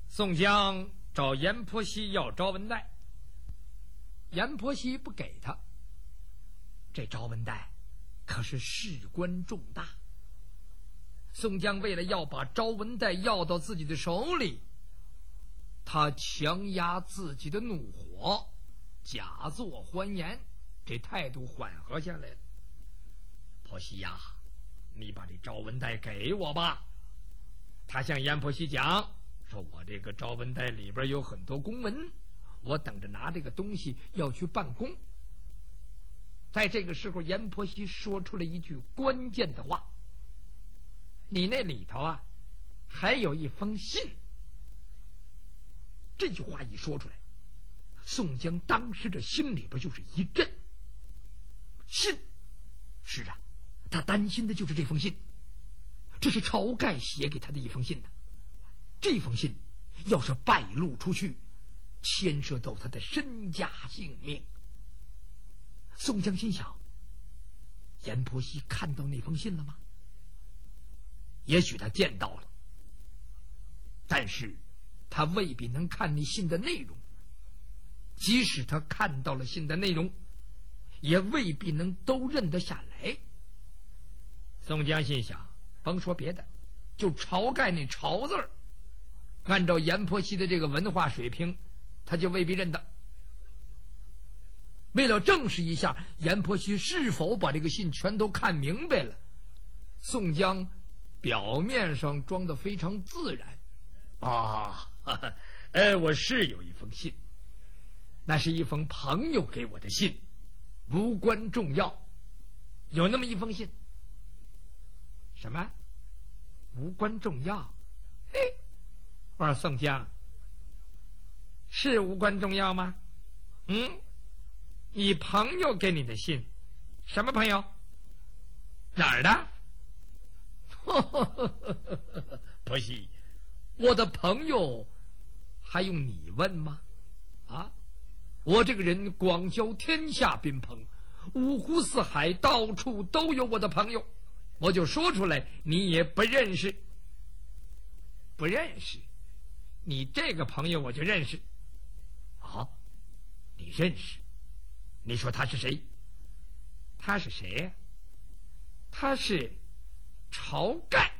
宋江找阎婆惜要招文带，阎婆惜不给他。这招文带可是事关重大，宋江为了要把招文带要到自己的手里，他强压自己的怒火，假作欢颜，这态度缓和下来了。婆惜呀，你把这招文带给我吧。他向阎婆惜讲说，我这个招文带里边有很多公文，我等着拿这个东西要去办公。在这个时候，阎婆惜说出了一句关键的话，你那里头啊还有一封信。这句话一说出来，宋江当时这心里边就是一震。信，是啊，他担心的就是这封信，这是晁盖写给他的一封信呢。这封信要是败露出去，牵涉到他的身家性命。宋江心想，阎婆惜看到那封信了吗？也许他见到了，但是他未必能看那信的内容，即使他看到了信的内容，也未必能都认得下来。宋江心想，甭说别的，就晁盖那晁字儿，按照阎婆惜的这个文化水平，他就未必认得。为了证实一下阎婆惜是否把这个信全都看明白了，宋江表面上装得非常自然啊，我是有一封信，那是一封朋友给我的信，无关重要，有那么一封信。什么无关重要？我说宋江，是无关重要吗？你朋友给你的信，什么朋友？哪儿的？婆惜，我的朋友还用你问吗？啊，我这个人广交天下宾朋，五湖四海到处都有我的朋友，我就说出来你也不认识。不认识？你这个朋友我就认识。啊，你认识？你说他是谁？他是谁呀？他是晁盖，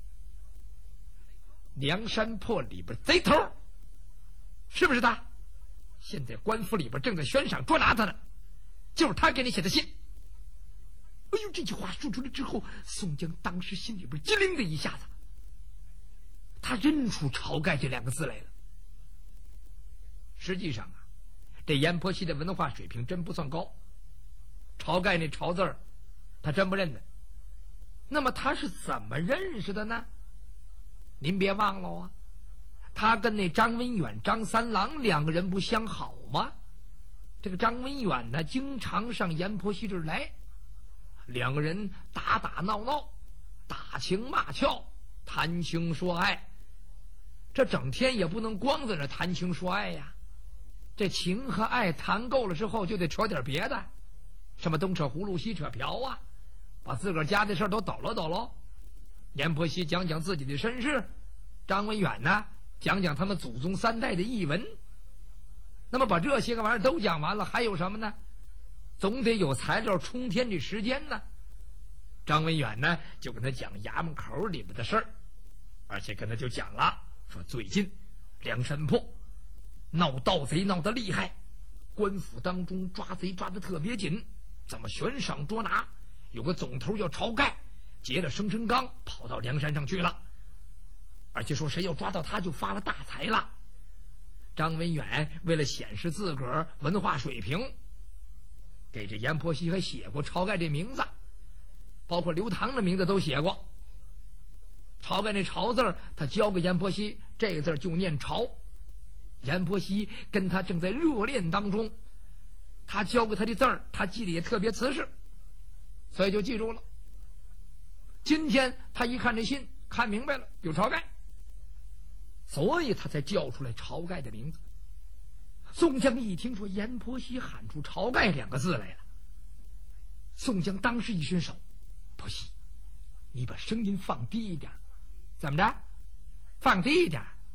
梁山泊里边贼头，是不是他？现在官府里边正在悬赏捉拿他呢，就是他给你写的信。哎呦，这句话说出来之后，宋江当时心里边机灵的一下子，他认出晁盖这两个字来了。实际上啊，这阎婆惜的文化水平真不算高，晁盖那晁字儿他真不认得。那么他是怎么认识的呢？您别忘了啊，他跟那张文远、张三郎两个人不相好吗？这个张文远呢，经常上阎婆惜这儿来，两个人打打闹闹，打情骂俏，谈情说爱。这整天也不能光在那谈情说爱呀，这情和爱谈够了之后，就得扯点别的，什么东扯葫芦西扯瓢啊，把自个儿家的事都抖搂抖搂。阎婆惜讲讲自己的身世，张文远呢讲讲他们祖宗三代的译文。那么把这些个玩意儿都讲完了，还有什么呢？总得有材料充填这时间呢。张文远呢就跟他讲衙门口里边的事儿，而且跟他就讲了，说最近梁山泊闹盗贼闹得厉害，官府当中抓贼抓得特别紧，怎么悬赏捉拿，有个总头叫晁盖，劫了生辰纲跑到梁山上去了，而且说谁要抓到他就发了大财了。张文远为了显示自个儿文化水平，给这阎婆惜还写过晁盖这名字，包括刘唐的名字都写过。晁盖那晁字他教给阎婆惜，这个字就念晁。阎婆惜跟他正在热恋当中，他教给他的字儿他记得也特别瓷实，所以就记住了。今天他一看这信，看明白了有晁盖，所以他才叫出来晁盖的名字。宋江一听说阎婆惜喊出晁盖两个字来了，宋江当时一伸手，婆惜，你把声音放低一点。怎么着？放低一点？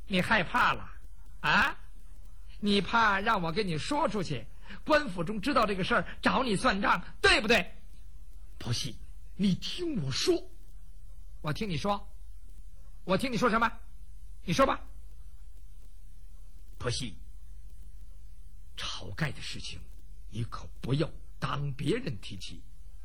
你害怕了啊？你怕让我跟你说出去，官府中知道这个事儿，找你算账，对不对？婆媳，你听我说。我听你说。我听你说什么？你说吧。婆媳，晁盖的事情你可不要当别人提起。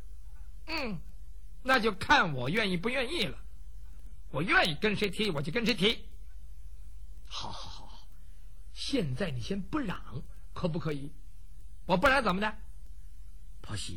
那就看我愿意不愿意了。我愿意跟谁提我就跟谁提。好，现在你先不嚷，可不可以？我不嚷怎么的？婆媳，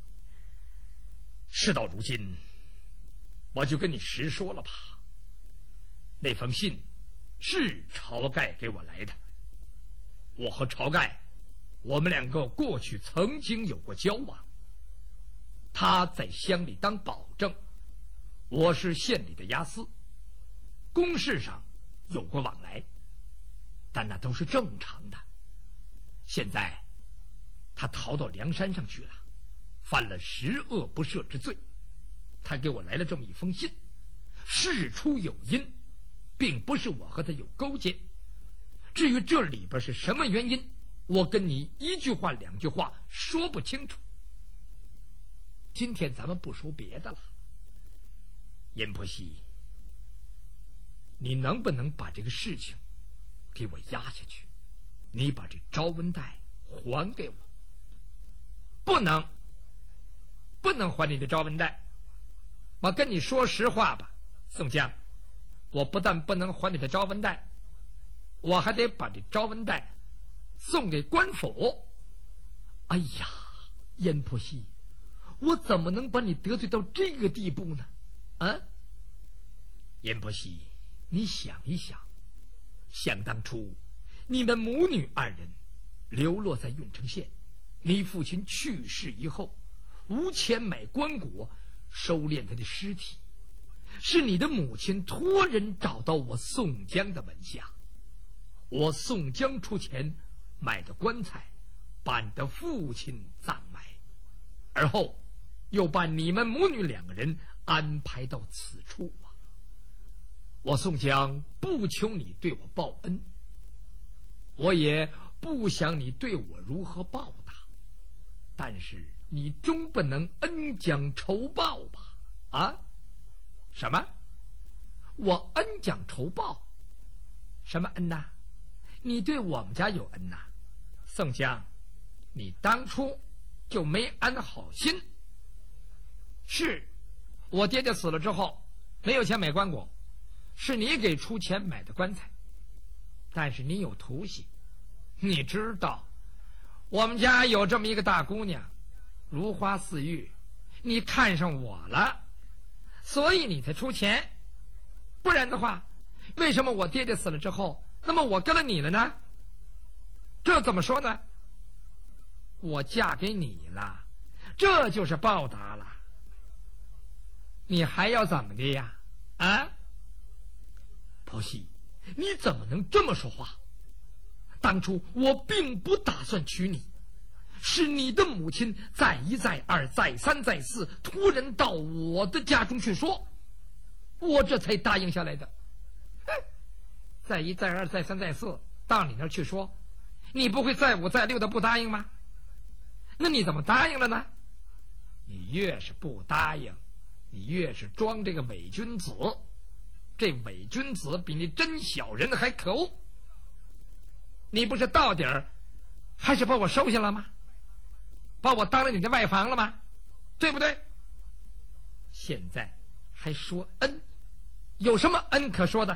事到如今，我就跟你实说了吧。那封信是晁盖给我来的。我和晁盖，我们两个过去曾经有过交往。他在乡里当保正，我是县里的押司，公事上有过往来，但那都是正常的。现在他逃到梁山上去了，犯了十恶不赦之罪。他给我来了这么一封信，事出有因，并不是我和他有勾结。至于这里边是什么原因，我跟你一句话两句话说不清楚。今天咱们不说别的了，阎婆惜，你能不能把这个事情给我压下去？你把这招文带还给我。不能还你的招文带。我跟你说实话吧，宋江，我不但不能还你的招文带，我还得把这招文带送给官府。哎呀，阎婆惜，我怎么能把你得罪到这个地步呢？啊，阎婆惜，你想一想，想当初你们母女二人流落在郓城县，你父亲去世以后，无钱买棺椁收敛他的尸体，是你的母亲托人找到我宋江的门下，我宋江出钱买的棺材，把你的父亲葬埋，而后又把你们母女两个人安排到此处啊。我宋江不求你对我报恩，我也不想你对我如何报答，但是你终不能恩将仇报吧？啊？什么？我恩将仇报？什么恩呐？你对我们家有恩呐？宋江，你当初就没安好心。是我爹爹死了之后没有钱买棺椁，是你给出钱买的棺材，但是你有图心，你知道我们家有这么一个大姑娘，如花似玉，你看上我了，所以你才出钱。不然的话，为什么我爹爹死了之后，那么我跟了你了呢？这怎么说呢？我嫁给你了，这就是报答了。你还要怎么的呀？啊？婆惜，你怎么能这么说话？当初我并不打算娶你，是你的母亲再一再二再三再四托人到我的家中去说，我这才答应下来的。再一再二再三再四到你那儿去说，你不会再五再六的不答应吗？那你怎么答应了呢？你越是不答应，你越是装这个伪君子。这伪君子比你真小人还可恶。你不是到底儿还是把我收下了吗？把我当了你的外房了吗？对不对？现在还说恩，有什么恩可说的？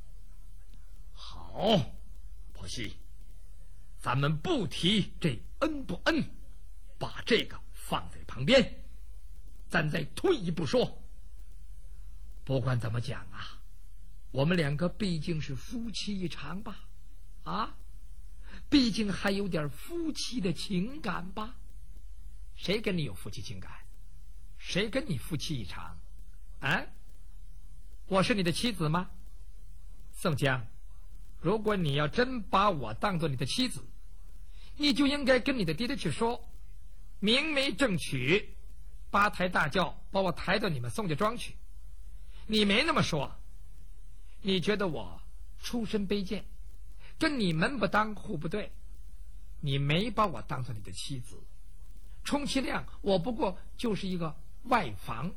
好，婆惜，咱们不提这恩不恩，把这个放在旁边，咱再退一步说。不管怎么讲啊，我们两个毕竟是夫妻一场吧，啊，毕竟还有点夫妻的情感吧。谁跟你有夫妻情感？谁跟你夫妻一场？啊？我是你的妻子吗？宋江，如果你要真把我当做你的妻子，你就应该跟你的爹爹去说，明媒正娶，八抬大轿把我抬到你们宋家庄去。你没那么说，你觉得我出身卑贱，跟你门不当户不对，你没把我当做你的妻子，充其量我不过就是一个外房。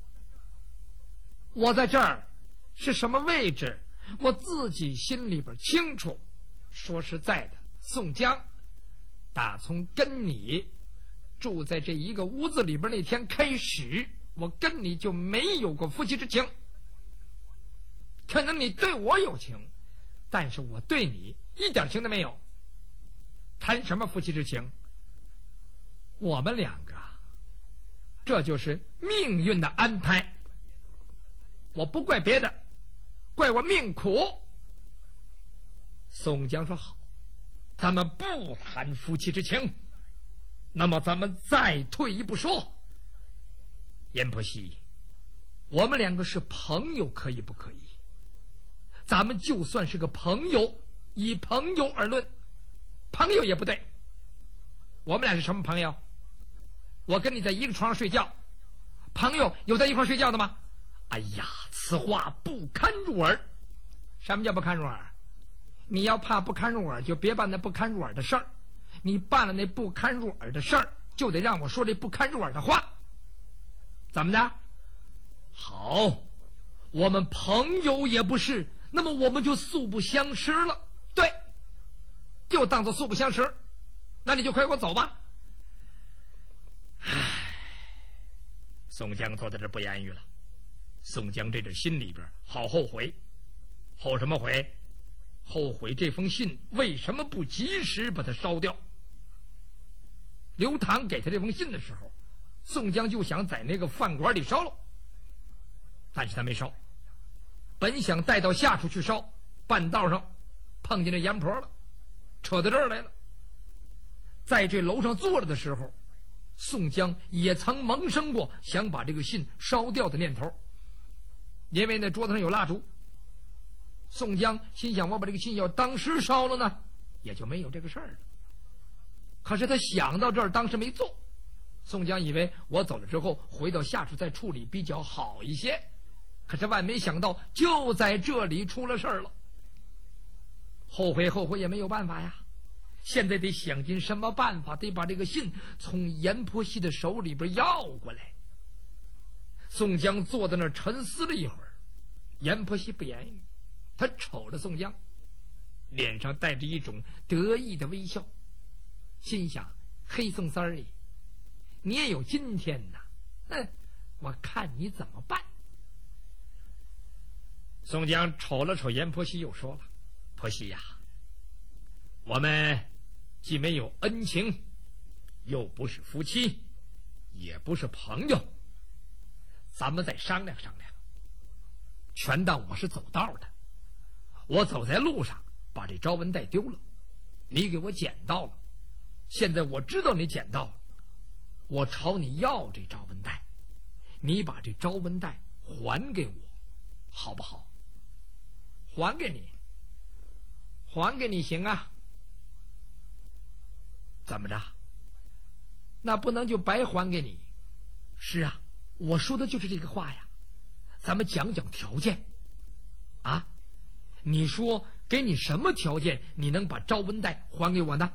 我在这儿是什么位置，我自己心里边清楚。说实在的，宋江打从跟你住在这一个屋子里边那天开始，我跟你就没有过夫妻之情。可能你对我有情，但是我对你一点情都没有。谈什么夫妻之情？我们两个，这就是命运的安排。我不怪别的，怪我命苦。宋江说好，咱们不谈夫妻之情，那么咱们再退一步说，阎婆惜，我们两个是朋友可以不可以？咱们就算是个朋友，以朋友而论，朋友也不对。我们俩是什么朋友？我跟你在一个床上睡觉，朋友有在一块睡觉的吗？哎呀，此话不堪入耳。什么叫不堪入耳？你要怕不堪入耳，就别办那不堪入耳的事儿。你办了那不堪入耳的事儿，就得让我说这不堪入耳的话。怎么的？好，我们朋友也不是，那么我们就素不相识了。对，就当作素不相识。那你就快给我走吧。唉，宋江坐在这不言语了。宋江这心里边好后悔，后什么悔？后悔这封信为什么不及时把它烧掉。刘唐给他这封信的时候，宋江就想在那个饭馆里烧了，但是他没烧，本想带到下处去烧，半道上碰见这阎婆了，扯到这儿来了。在这楼上坐着的时候，宋江也曾萌生过想把这个信烧掉的念头，因为那桌子上有蜡烛。宋江心想，我把这个信要当时烧了呢，也就没有这个事儿了。可是他想到这儿，当时没做。宋江以为我走了之后回到下处再处理比较好一些，可是万没想到就在这里出了事儿了。后悔也没有办法呀，现在得想尽什么办法，得把这个信从阎婆惜的手里边要过来。宋江坐在那儿沉思了一会儿，阎婆惜不言语，他瞅着宋江，脸上带着一种得意的微笑，心想：黑宋三儿，你也有今天呐，我看你怎么办。宋江瞅了瞅阎婆惜，又说了：婆惜呀，我们既没有恩情，又不是夫妻，也不是朋友，咱们再商量商量。全当我是走道的，我走在路上把这招文带丢了，你给我捡到了，现在我知道你捡到了，我朝你要这招文带，你把这招文带还给我，好不好？还给你，还给你行啊？怎么着？那不能就白还给你？是啊，我说的就是这个话呀。咱们讲讲条件啊，你说给你什么条件，你能把招文带还给我呢？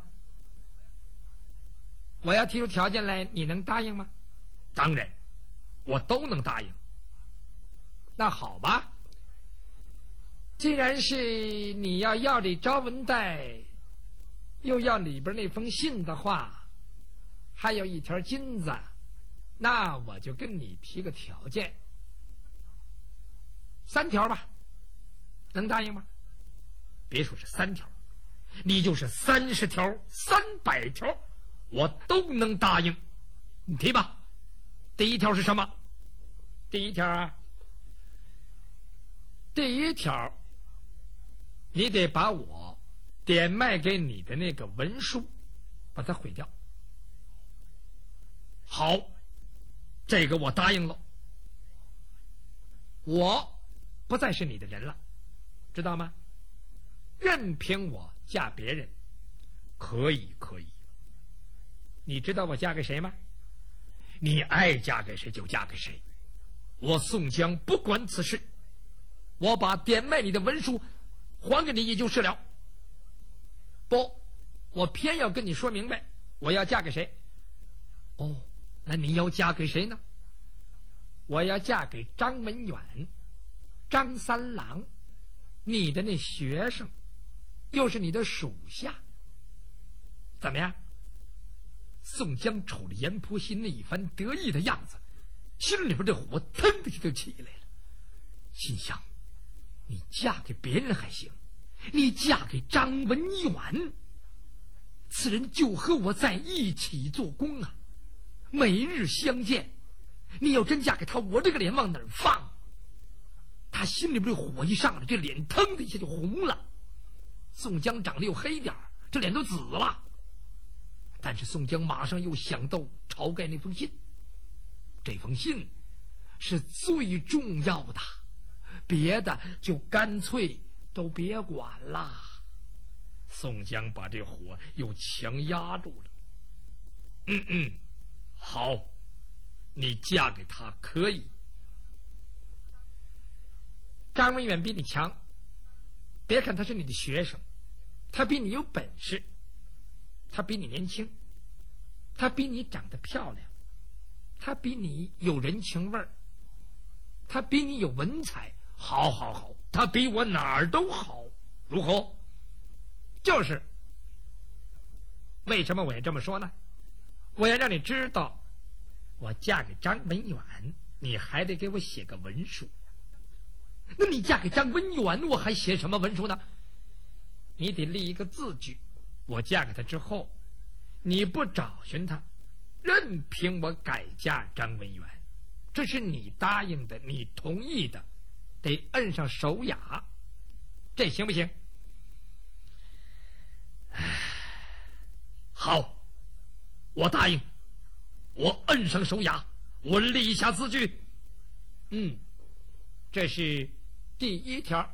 我要提出条件来，你能答应吗？当然，我都能答应。那好吧，既然是你要这招文带，又要里边那封信的话，还有一条金子，那我就跟你提个条件，3条吧，能答应吗？别说是3条，你就是30条、300条，我都能答应。你提吧。第一条是什么？第一条啊，第一条，你得把我点卖给你的那个文书把它毁掉。好，这个我答应了。我不再是你的人了，知道吗？任凭我嫁别人，可以。你知道我嫁给谁吗？你爱嫁给谁就嫁给谁，我宋江不管此事。我把点卖你的文书还给你也就是了。不，我偏要跟你说明白，我要嫁给谁。哦，那你要嫁给谁呢？我要嫁给张文远，张三郎，你的那学生，又是你的属下。怎么样？宋江瞅着阎婆惜那一番得意的样子，心里边这火腾的就起来了，心想：你嫁给别人还行，你嫁给张文远，此人就和我在一起做工啊，每日相见。你要真嫁给他，我这个脸往哪儿放？他心里边火一上来，这脸腾的一下就红了。宋江长得又黑点这脸都紫了。但是宋江马上又想到晁盖那封信，这封信是最重要的，别的就干脆都别管了。宋江把这火又强压住了。好，你嫁给他可以。张文远比你强，别看他是你的学生，他比你有本事，他比你年轻，他比你长得漂亮，他比你有人情味儿，他比你有文采。好，他比我哪儿都好，如何？就是。为什么我要这么说呢？我要让你知道，我嫁给张文远，你还得给我写个文书。那你嫁给张文远，我还写什么文书呢？你得立一个字据，我嫁给他之后，你不找寻他，任凭我改嫁张文远，这是你答应的，你同意的，得摁上手雅，这行不行？好，我答应，我摁上手雅，我立下字据。这是第一条。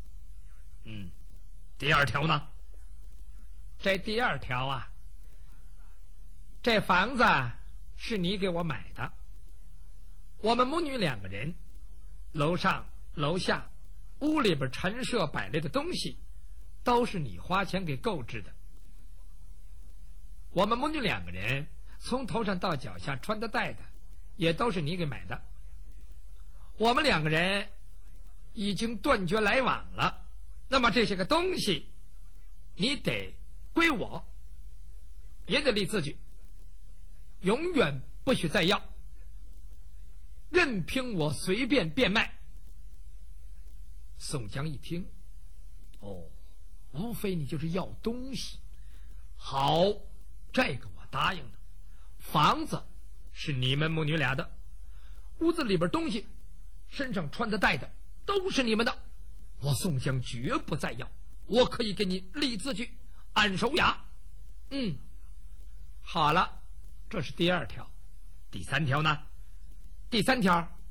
第二条呢？这第二条啊，这房子是你给我买的，我们母女两个人，楼上楼下屋里边陈设摆来的东西都是你花钱给购置的。我们母女两个人从头上到脚下穿的戴的也都是你给买的。我们两个人已经断绝来往了，那么这些个东西你得归我，也得立字据，永远不许再要，任凭我随便变卖。宋江一听，无非你就是要东西。好，这个我答应了。房子是你们母女俩的，屋子里边东西，身上穿的戴的都是你们的，我宋江绝不再要，我可以给你立字据，按手雅。好了，这是第二条。第三条呢？第三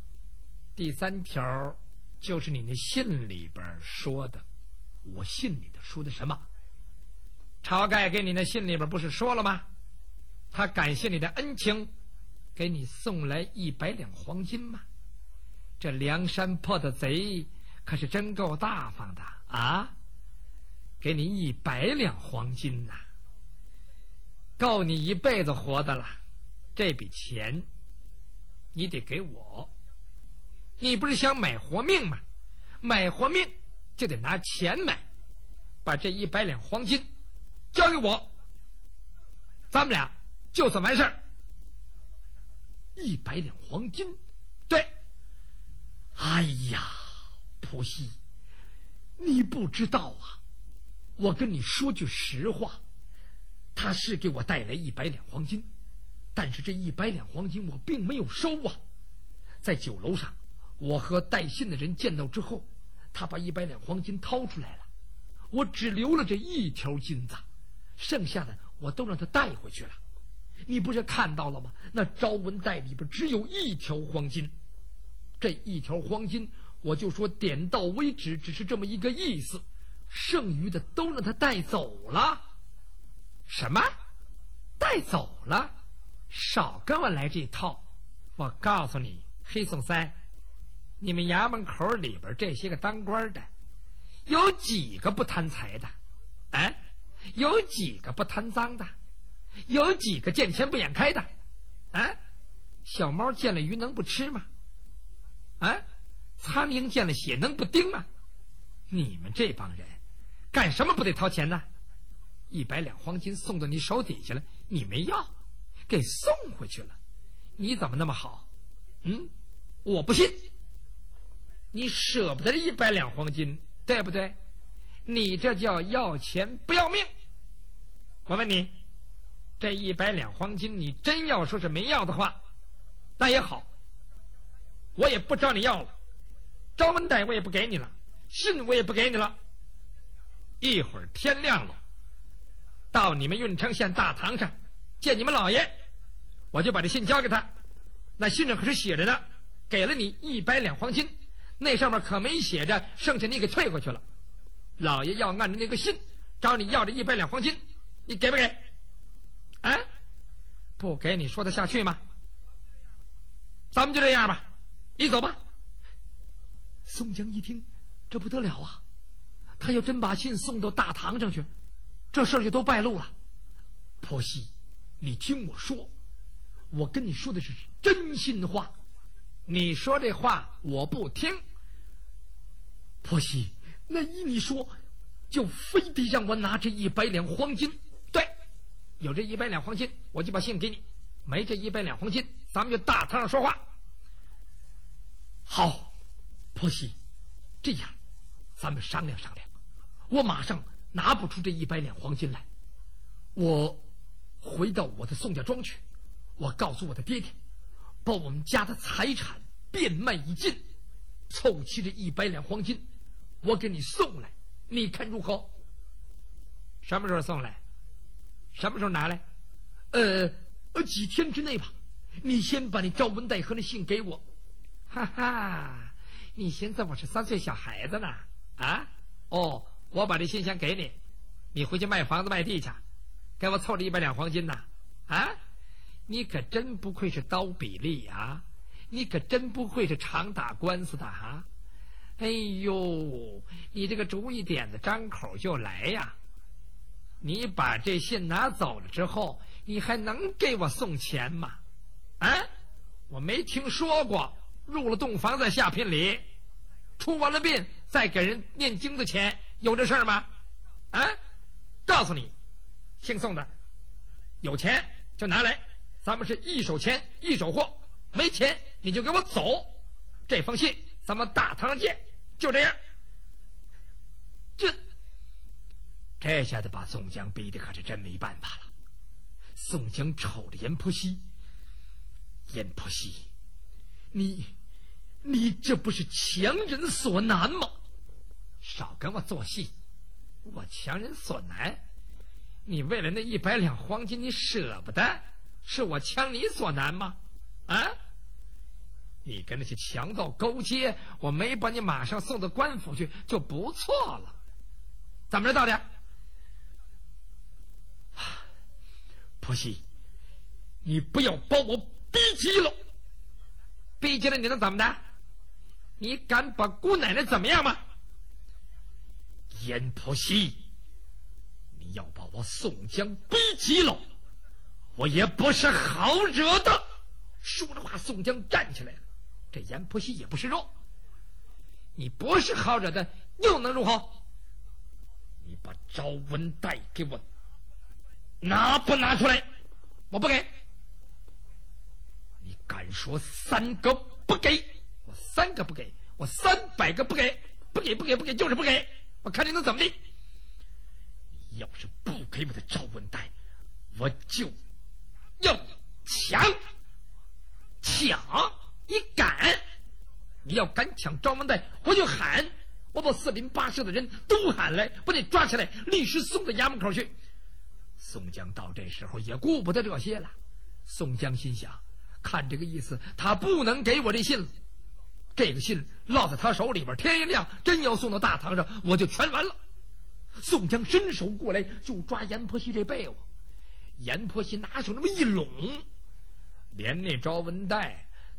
条就是你那信里边说的。我信里的说的什么？晁盖给你那信里边不是说了吗？他感谢你的恩情，给你送来100两黄金吗？这梁山泊的贼可是真够大方的啊！给你100两黄金呐，够你一辈子活的了。这笔钱你得给我，你不是想买活命吗？买活命就得拿钱买，把这100两黄金交给我，咱们俩就算完事儿。100两黄金，对。哎呀，婆媳，你不知道啊，我跟你说句实话，他是给我带来100两黄金，但是这100两黄金我并没有收啊。在酒楼上，我和带信的人见到之后，他把100两黄金掏出来了，我只留了这1条金子，剩下的我都让他带回去了。你不是看到了吗？那招文袋里边只有1条黄金，这1条黄金我就说点到为止，只是这么一个意思，剩余的都让他带走了。什么？带走了？少跟我来这套！我告诉你，黑宋三，你们衙门口里边这些个当官的， 有几个不贪财的？有几个不贪赃的？有几个见钱不眼开的？小猫见了鱼能不吃吗？苍蝇见了血能不叮吗？你们这帮人干什么不得掏钱呢？100两黄金送到你手底下了，你没要，给送回去了，你怎么那么好？我不信，你舍不得这100两黄金，对不对？你这叫要钱不要命。我问你，这100两黄金你真要说是没要的话，那也好，我也不找你要了，招文袋我也不给你了，信我也不给你了。一会儿天亮了，到你们郓城县大堂上见你们老爷，我就把这信交给他。那信上可是写着呢，给了你100两黄金，那上面可没写着剩下你给退回去了。老爷要按着那个信找你要这100两黄金，你给不给？不给你说得下去吗？咱们就这样吧，你走吧。宋江一听，这不得了啊，他要真把信送到大堂上去，这事儿就都败露了。婆媳，你听我说，我跟你说的是真心话，你说这话我不听。婆媳，那依你说，就非得让我拿这100两黄金？对，有这100两黄金，我就把信给你；没这100两黄金，咱们就大堂上说话。好，婆媳，这样，咱们商量商量。我马上拿不出这100两黄金来，我回到我的宋家庄去，我告诉我的爹爹，把我们家的财产变卖一尽，凑齐这100两黄金，我给你送来，你看如何？什么时候送来？什么时候拿来？几天之内吧。你先把你招文袋和那信给我。哈哈，你寻思我是3岁小孩子呢？我把这信先给你，你回去卖房子卖地去，给我凑着100两黄金呐！你可真不愧是刀比利啊，你可真不愧是常打官司的啊！哎呦，你这个主意点子张口就来呀！你把这信拿走了之后，你还能给我送钱吗？我没听说过入了洞房再下聘礼，出完了殡再给人念经的钱，有这事儿吗？告诉你，姓宋的，有钱就拿来，咱们是一手钱一手货，没钱你就给我走。这封信咱们大堂上见，就这样。这下子把宋江逼得可是真没办法了。宋江瞅着阎婆惜，阎婆惜，你这不是强人所难吗？少跟我做戏，我强人所难？你为了那100两黄金你舍不得，是我强你所难吗？你跟那些强盗勾结，我没把你马上送到官府去就不错了。怎么着道理？婆媳，你不要把我逼急了。逼急了你能怎么的？你敢把姑奶奶怎么样吗？阎婆惜，你要把我宋江逼急了，我也不是好惹的。说着话，宋江站起来了。这阎婆惜也不是肉，你不是好惹的，又能如何？你把招文袋给我拿不拿出来？我不给。你敢说3个不给，我3个不给，我300个不给，不给，就是不给。我看你能怎么地。你要是不给我的招文袋，我就要抢。你敢？你要敢抢招文袋，我就喊，我把4邻8舍的人都喊来，把你抓起来，立时送到衙门口去。宋江到这时候也顾不得这些了。宋江心想，看这个意思，他不能给我这信了。这个信落在他手里边，天一亮真要送到大堂上，我就全完了。宋江伸手过来就抓阎婆惜这被窝，阎婆惜拿手那么一拢，连那招文袋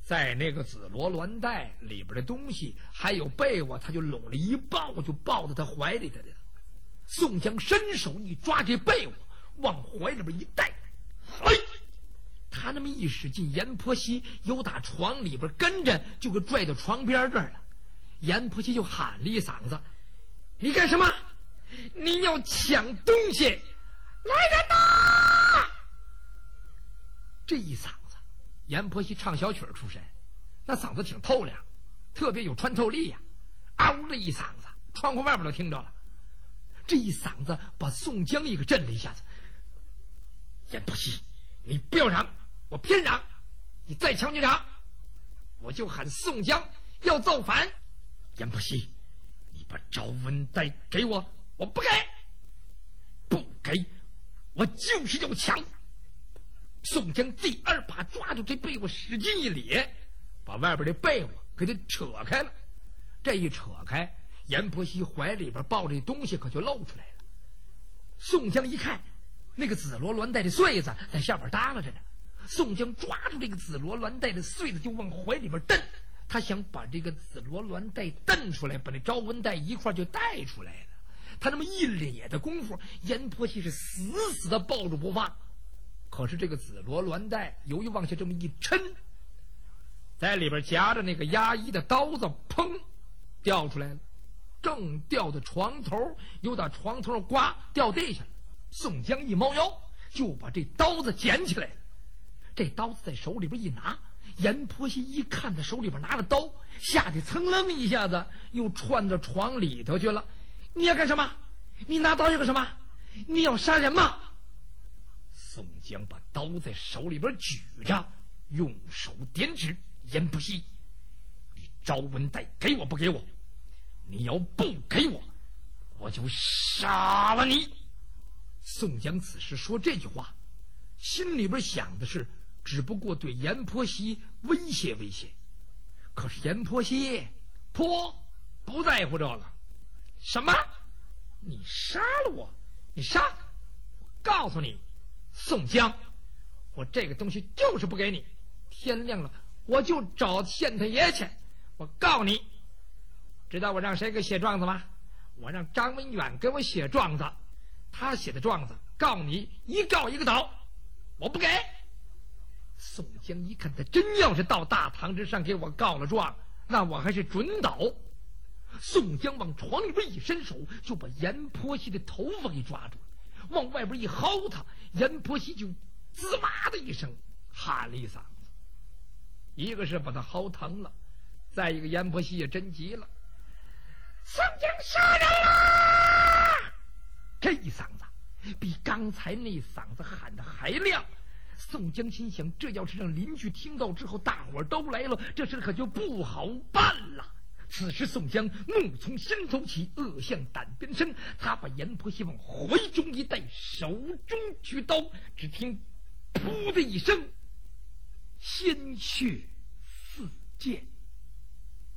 在那个紫罗鸾带里边的东西还有被窝，他就拢了一抱，就抱在他怀里头了。宋江伸手一抓这被窝，往怀里边一带，哎，他那么一使劲，阎婆惜由打床里边跟着就给拽到床边这儿了。阎婆惜就喊了一嗓子：“你干什么？你要抢东西！来人呐！”这一嗓子，阎婆惜唱小曲出身，那嗓子挺透亮，特别有穿透力呀！嗷的一嗓子，窗户外边都听着了。这一嗓子把宋江一个震了一下子。阎婆惜，你不要嚷，我偏嚷，你再抢你嚷，我就喊宋江要造反。阎婆惜，你把招文带给我，我不给，不给，我就是要抢。宋江第二把抓住这被窝，使劲一咧，把外边的被窝给他扯开了。这一扯开，阎婆惜怀里边抱着东西可就露出来了。宋江一看，那个紫罗鸾带的穗子在下边耷拉着呢。宋江抓住这个紫罗鸾带的穗子就往怀里边蹬，他想把这个紫罗鸾带蹬出来，把那招文带一块就带出来了。他那么一咧的功夫，阎婆惜是死死的抱住不放。可是这个紫罗鸾带由于往下这么一抻，在里边夹着那个压衣的刀子，砰掉出来了，正掉到床头，又到床头上刮掉地下了。宋江一猫腰就把这刀子捡起来了。这刀子在手里边一拿，阎婆惜一看他手里边拿了刀，吓得噌楞一下子又窜到床里头去了。你要干什么？你拿刀要干什么？你要杀人吗？宋江把刀在手里边举着，用手点指：阎婆惜，你招文带给我不给我？你要不给我，我就杀了你。宋江此时说这句话，心里边想的是只不过对阎婆惜威胁威胁。可是阎婆惜不在乎这个。什么？你杀了我？你杀？我告诉你，宋江，我这个东西就是不给你。天亮了我就找县太爷去。我告诉你，知道我让谁给写状子吗？我让张文远给我写状子，他写的状子告你一告一个倒，我不给。宋江一看，他真要是到大堂之上给我告了状，那我还是准倒。宋江往床里边一伸手，就把阎婆惜的头发给抓住了，往外边一薅他，阎婆惜就滋哇的一声喊了一嗓子。一个是把他薅疼了，再一个阎婆惜也真急了，宋江杀人啦！这一嗓子比刚才那嗓子喊的还亮。宋江心想，这要是让邻居听到之后，大伙儿都来了，这事可就不好办了。此时宋江怒从心头起，恶向胆边生，他把阎婆惜往怀中一带，手中举刀，只听噗的一声，鲜血四溅。